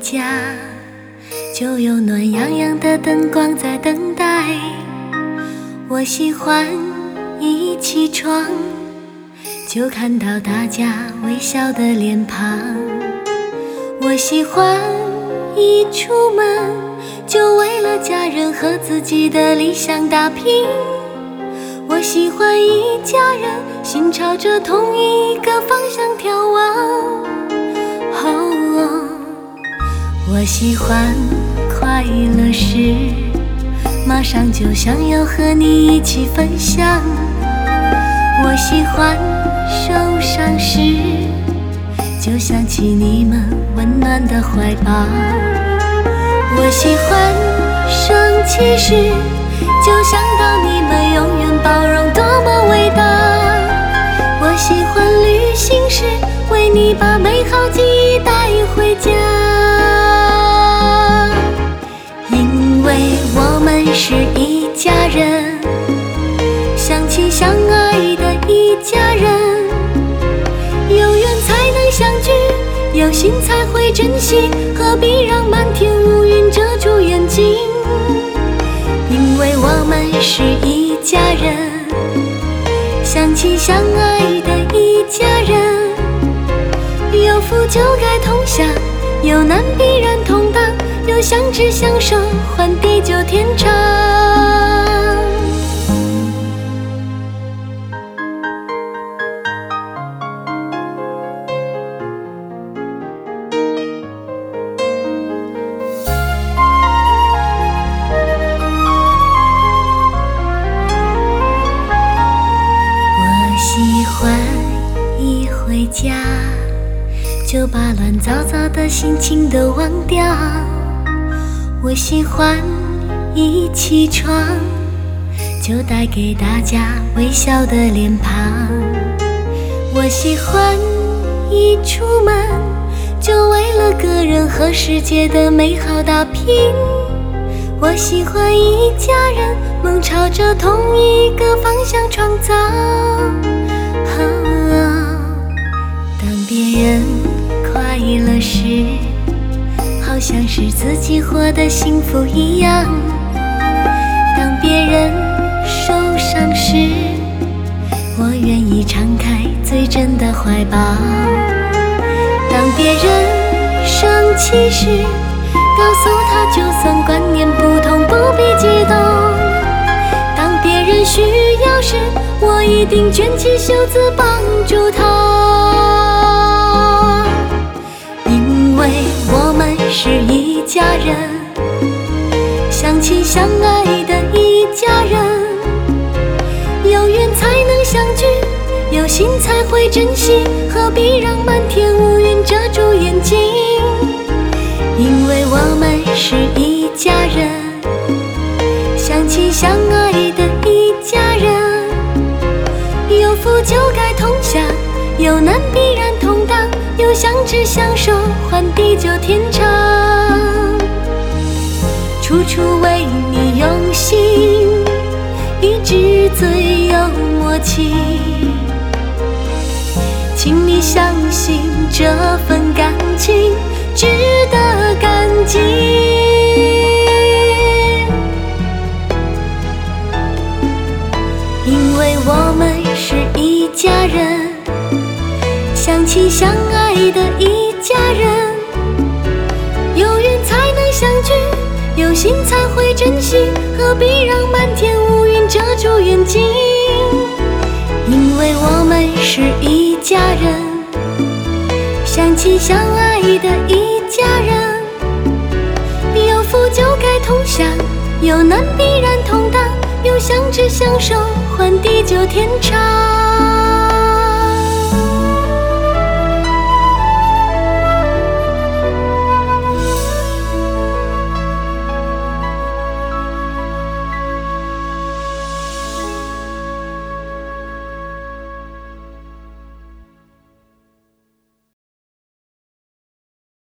家，就有暖洋洋的灯光在等待。我喜欢一起床就看到大家微笑的脸庞，我喜欢一出门就为了家人和自己的理想打拼，我喜欢一家人心朝着同一个方向眺望。我喜欢快乐时马上就想要和你一起分享，我喜欢受伤时就想起你们温暖的怀抱，我喜欢生气时就想到你们永远包容多么伟大，我喜欢旅行时为你把美好记忆带回家，因为我们是一家人，相亲相爱的一家人，有缘才能相聚，有心才会珍惜，何必让漫天乌云遮住眼睛，因为我们是一家人，相亲相爱的一家人，有福就该同享，有难必然同当，有相知相守换地久天长。我喜欢一回家就把乱糟糟的心情都忘掉，我喜欢一起床就带给大家微笑的脸庞，我喜欢一出门就为了个人和世界的美好打拼，我喜欢一家人梦朝着同一个方向创造，当别人快乐时好像是自己活得幸福一样，当别人受伤时我愿意敞开最真的怀抱，当别人生气时告诉他就算观念不同不必激动，当别人需要时我一定卷起袖子帮助他，因为我们是一家人，相亲相爱的一家人，有缘才能相聚，有心才会珍惜，何必让漫天乌云遮住眼睛，因为我们是一家人，相亲相爱的一家人，有福就该同享，有难必然同当，有相知相守换地久天长，处处为你用心，一直最有默契，请你相信这份感情值得感激，因为我们是一家人，相亲相爱的一家人，有缘才能相聚，有心才会珍惜，何必让漫天乌云遮住眼睛，因为我们是一家人，相亲相爱的一家人，有福就该同享，有难必然同当，有相知相守换地久天长。